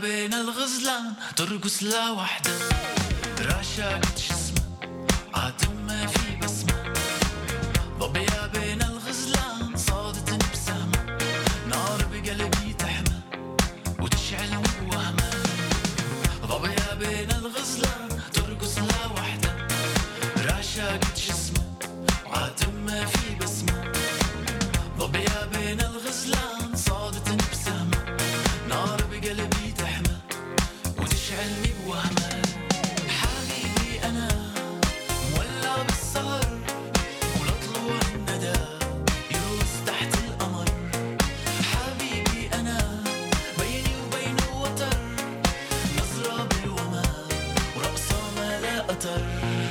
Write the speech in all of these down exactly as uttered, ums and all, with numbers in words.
بين الغزلان ترقص لا وحدة راشقت جسمه عاتم ما في بسمة ضبيا بين الغزلان صادت بسهمة نار بقلبي تحمى وتشعلني بوهمة ضبيا بين الغزلان ترقص لا وحدة راشقت جسمه عاتم ما في بسمة ضبيا بين الغزلان صادت بسهمة نار بقلبي تحمى وتشعلني بوهمة حبيبي أنا مولع بالسهر ولطلوع الندى يروس تحت القمر حبيبي أنا بيني وبينه وتر نظرة بالوما ورقصة ما لا أتر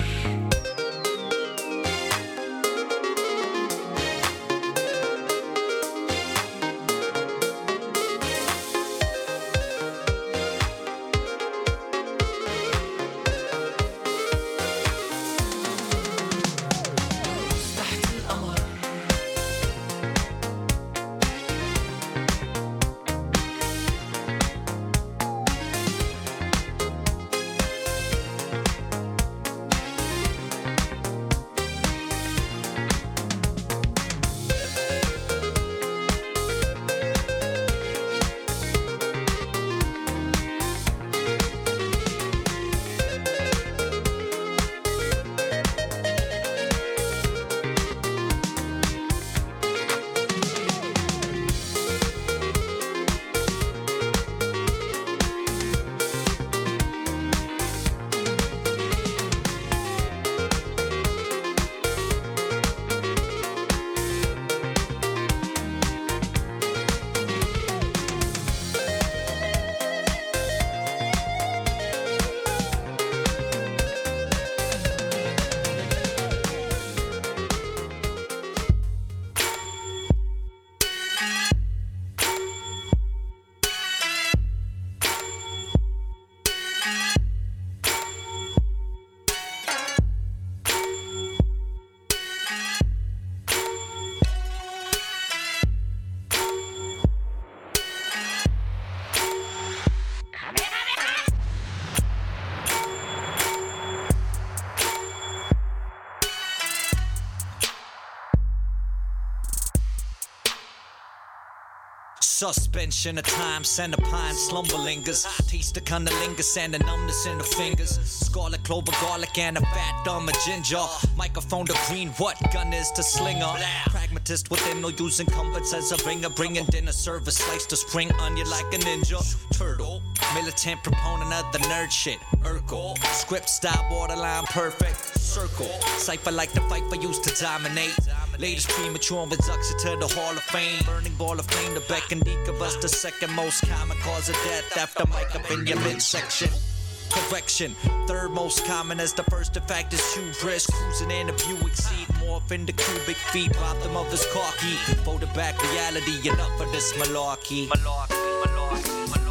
Suspension of time, center pine, slumber lingers. Taste the cunnilingus and the numbness in the fingers. Scarlet clover, garlic, and a fat thumb of ginger. Microphone to green, what gun is to slinger? Pragmatist within, no using comforts as a ringer. Bringing dinner service, slice the spring onion like a ninja. Turtle, militant proponent of the nerd shit. Urkel, script style, borderline perfect. Circle, cipher like the Fifer used to dominate. Latest premature reduction to the Hall of Fame. Burning ball of flame, the Beck and Deke of us, the second most common cause of death after mic up in your midsection. Correction, third most common as the first. In fact, is hubris. Cruising in a Buick seat, morph into cubic feet. Bottom of his car key. Folded back reality, enough of this malarkey. Malarkey, malarkey, malarkey.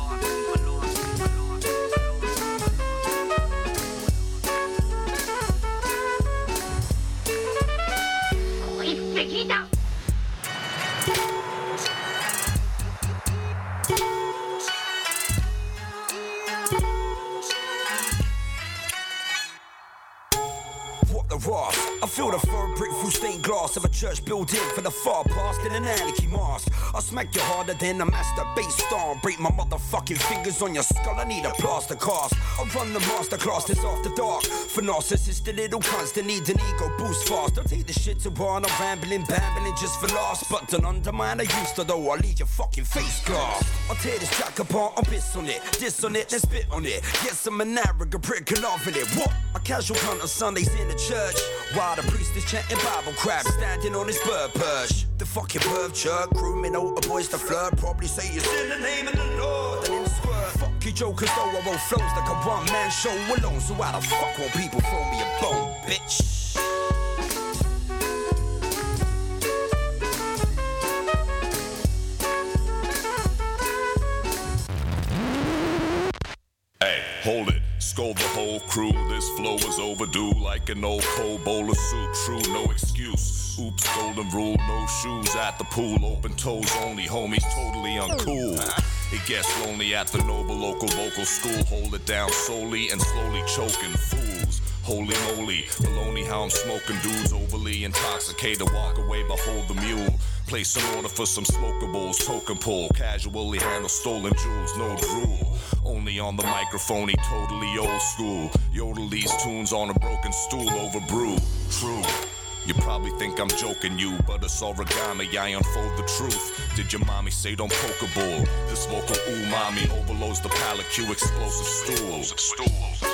I feel the firm brick through stained glass of a church building for the far past in an anarchy mask. I smack you harder than a master bass star. Break my motherfucking fingers on your skull, I need a plaster cast. I run the masterclass, this after dark. For narcissistic little cunts that need an ego boost fast. Don't take the shit to one, I'm rambling, bambling just for laughs. But don't undermine, I used to though, I'll leave your fucking face glass. I'll tear this track apart, I'll piss on it. Diss on it, then spit on it. Yes, I'm an arrogant prick and loving it. What? A casual cunt on Sundays in the church. While the priest is chanting Bible crap, standing on his bird perch. The fucking perv jerk, grooming older boys to flirt. Probably say it's in the name of the Lord, and then squirt. Fuck you jokers though, I roll flows like a one-man show alone. So why the fuck won't people throw me a bone, bitch? Hey, hold it. Scold the whole crew, this flow is overdue. Like an old cold bowl of soup, true, no excuse. Oops, golden rule, no shoes at the pool. Open toes only, homies, totally uncool. It gets lonely at the noble local vocal school. Hold it down solely and slowly choking fools. Holy moly, baloney how I'm smoking dudes overly intoxicated. Walk away, behold the mule. Place an order for some smokables, token pull. Casually handle stolen jewels, no drool. Only on the microphone, he totally old school. Yodel these tunes on a broken stool over brew. True. You probably think I'm joking you, but it's origami, I unfold the truth. Did your mommy say don't poke a bull? This vocal umami overloads the palate, cue explosive stools. Stools.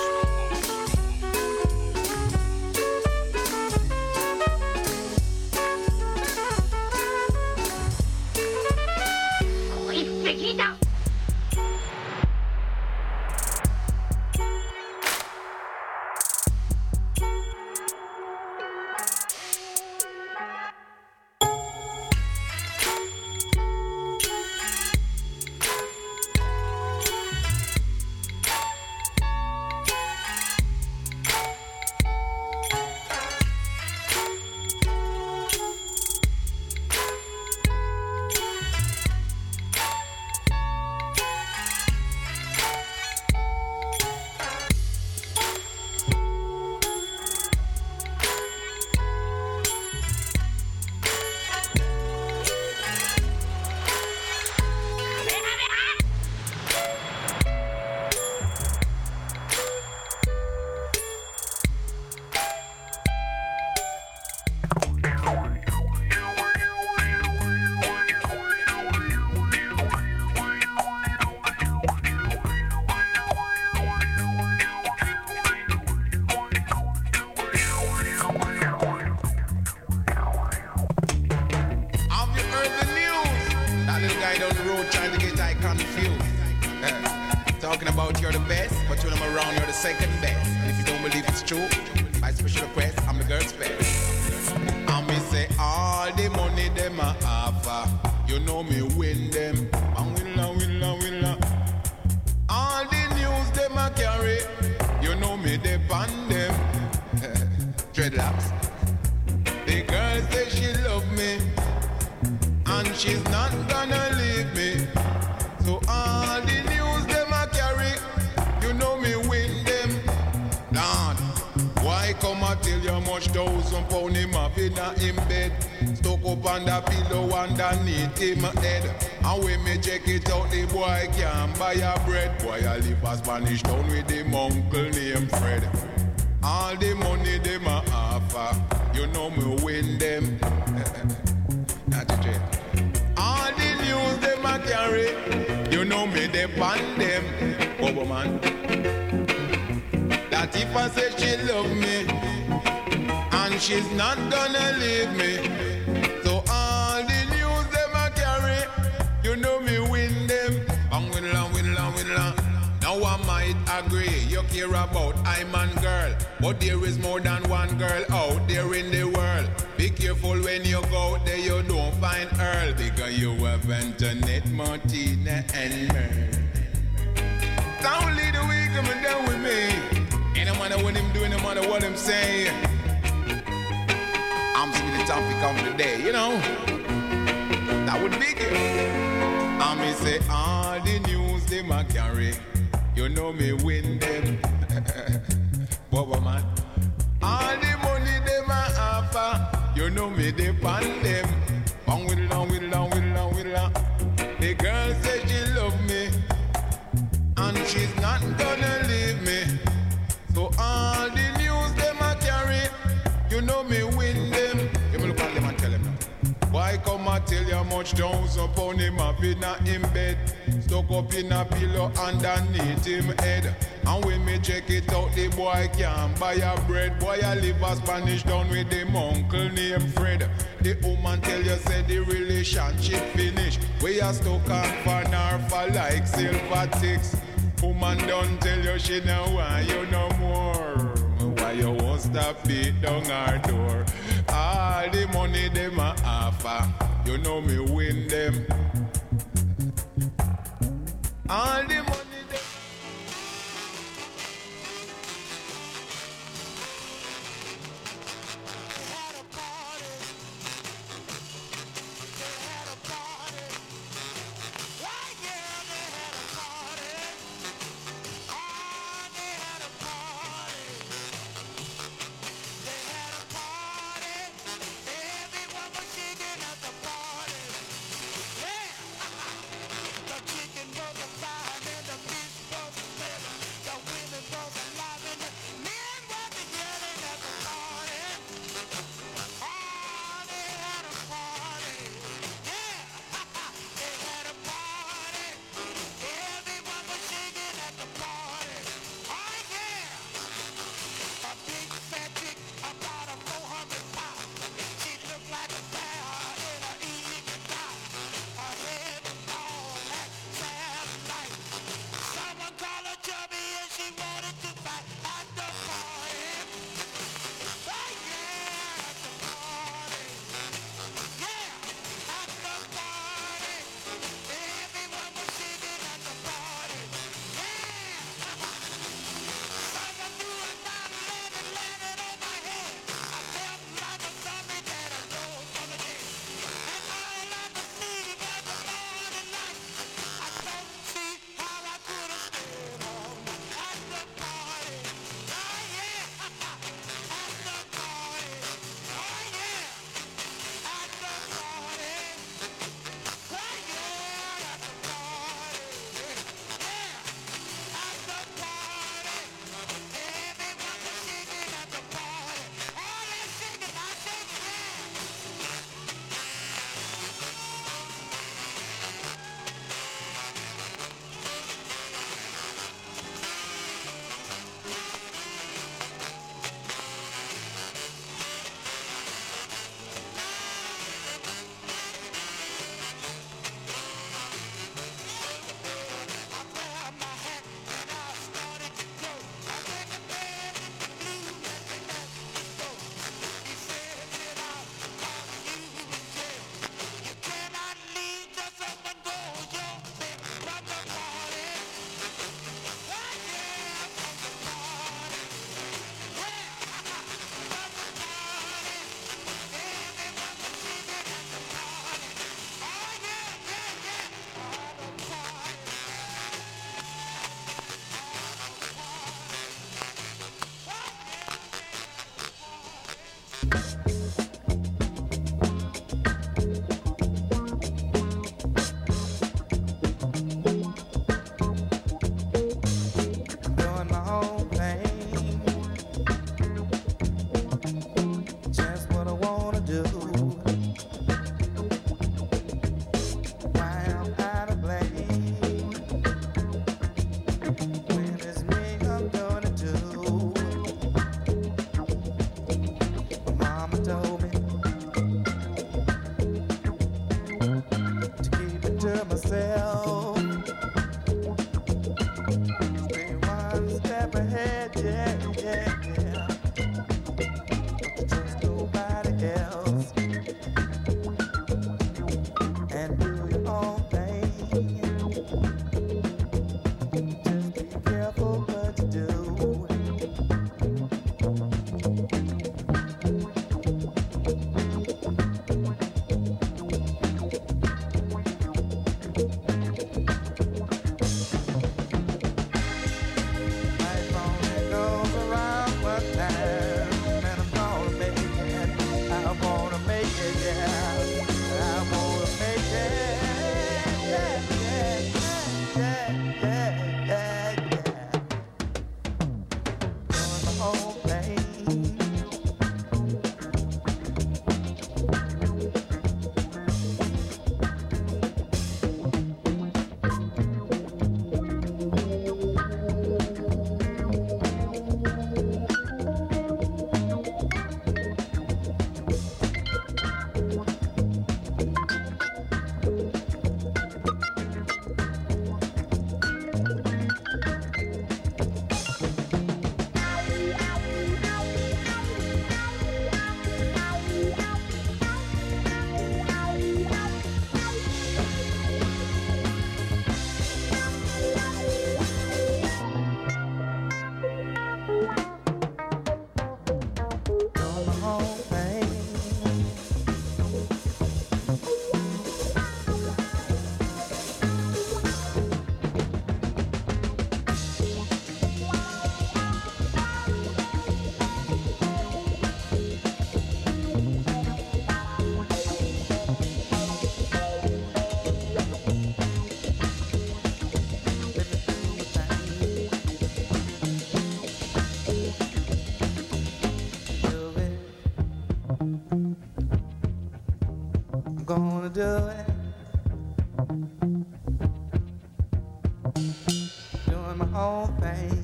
Spanish town with them uncle named Fred. All the money them a offer, you know me win them. All the news them a carry, you know me depend them. Bobo man, that if I say she love me, and she's not gonna leave me, so all the news them a carry, you know me win them. Bang win la win la win la. Now I might agree, you care about I man girl, but there is more than one girl out there in the world. Be careful when you go out there, you don't find Earl, because you have Antoinette, Martina, and Merle. Don't lead the way coming down with me. Ain't no matter what him doing, no matter what him saying. I'm seeing the topic of the day, you know. That would be good. I may say all the news they might carry. You know me win them, Bobo man. All the money they my offer, you know me depend them. Bang with it on, with it on, with it on, with it on. The girl says she love me, and she's not gonna leave me. So all the news they my carry, you know me win them. You look at them and tell them now. Why come I tell you how much thousand pound him have in him bed? Stuck up in a pillow underneath him head. And when me check it out, the boy can't buy a bread. Boy, I live a Spanish town with them uncle named Fred. The woman tell you say the relationship finish. We are stuck on for her for like silver ticks. Woman don't tell you she no want you no more. Why you won't stop beat down her door? All the money them a offer, you know me win them. All the money them. They had a party. They had a party. Right there they Gonna do it. Doing my own thing.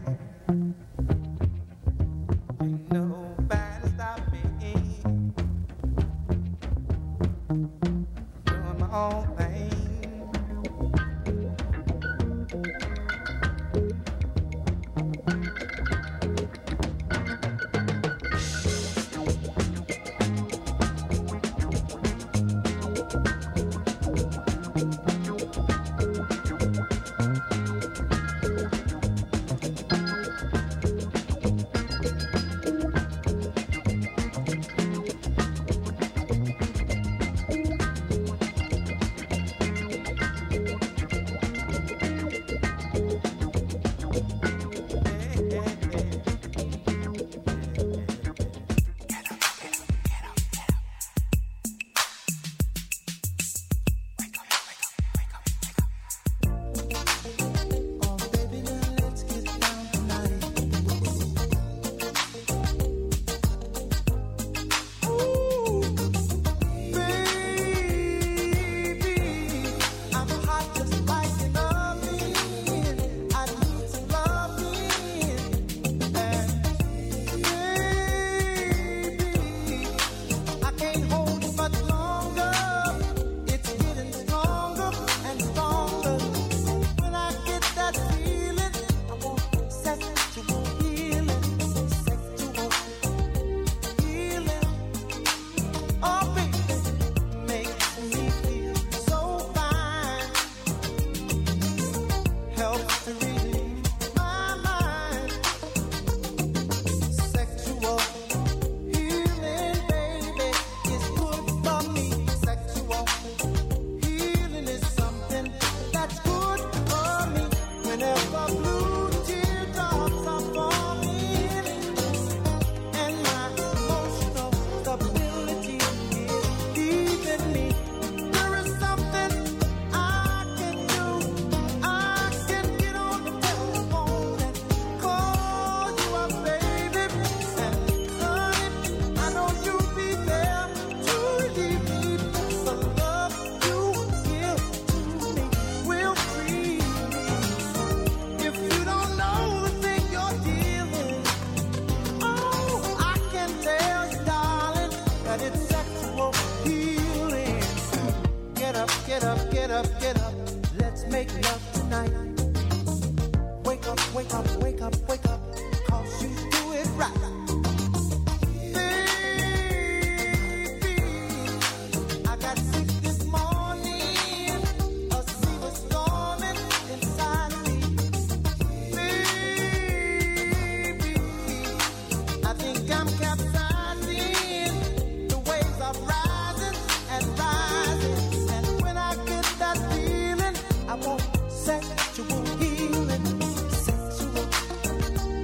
Ain't nobody stop me. Doing my own thing. up, get up, get up, get up. Let's make love tonight. Wake up, wake up, wake up, wake up. Cause you do it right. Baby, I got sick this morning. A sea was storming inside of me. Baby, I think I'm capsizing. The waves are rising and rising. And when I get that feeling, I want sexual healing. Sexual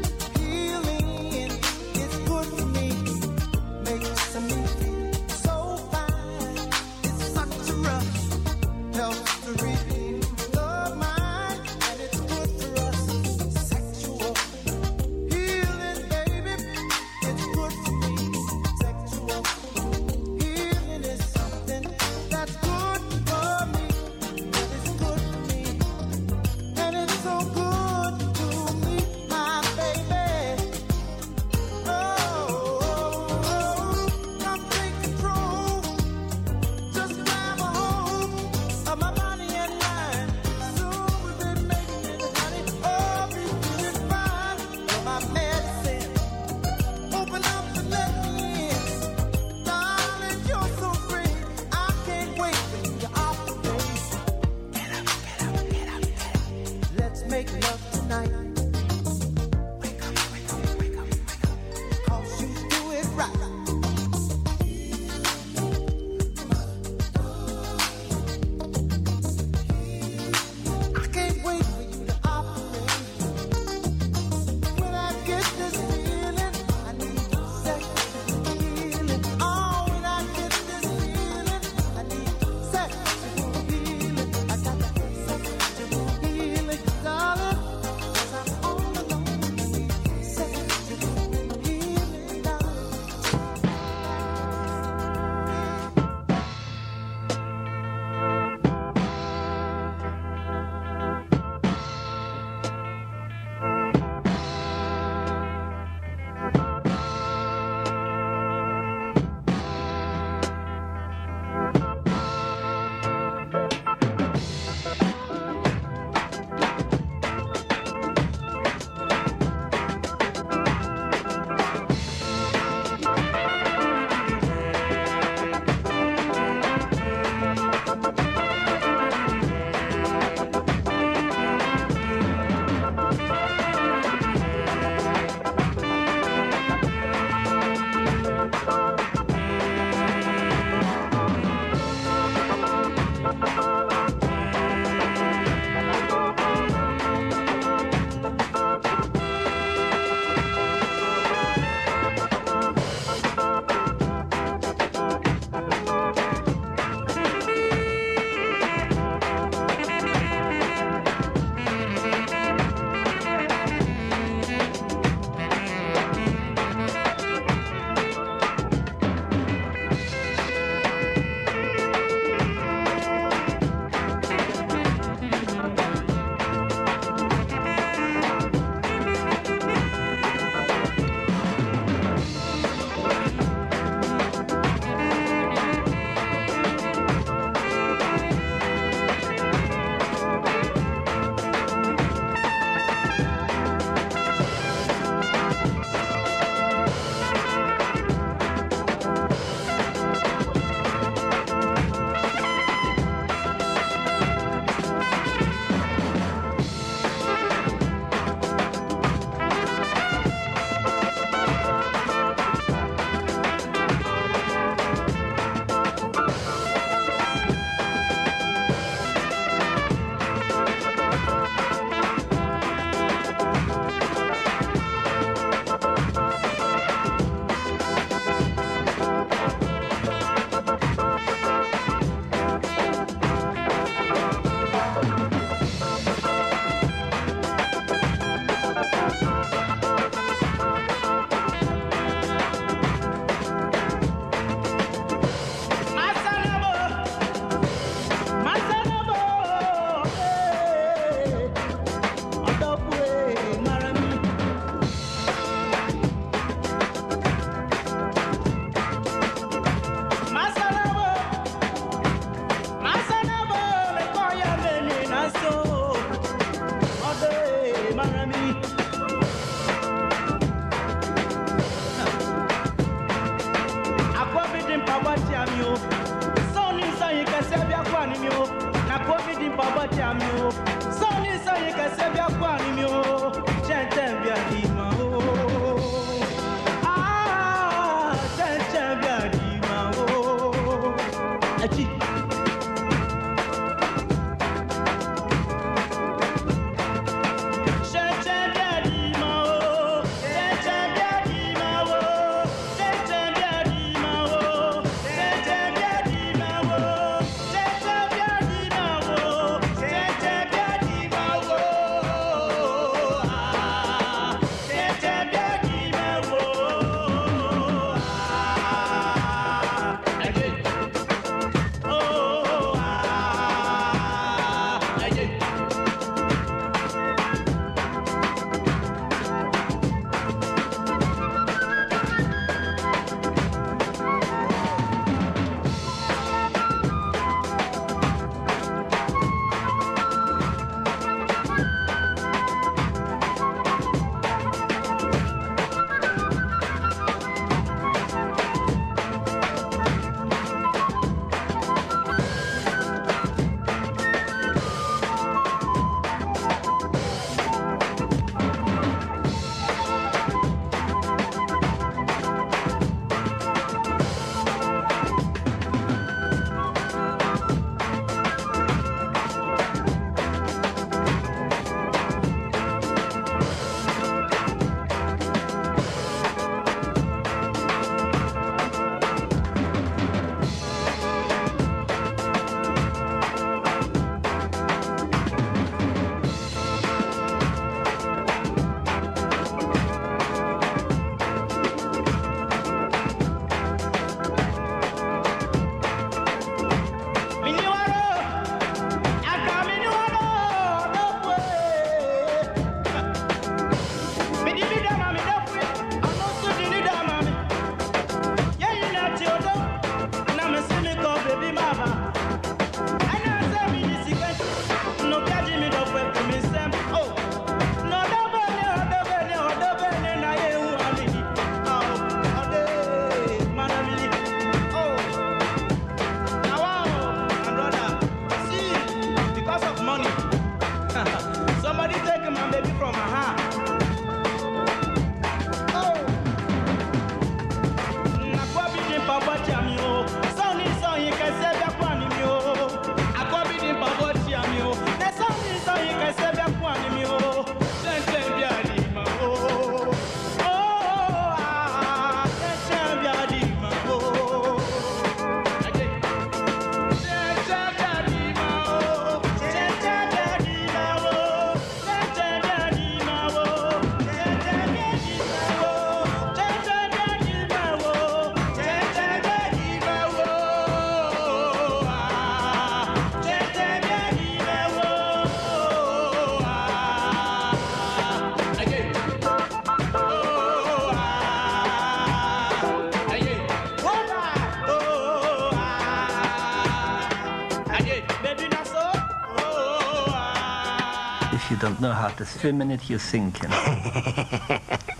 don't know how to swim in it, you're sinking.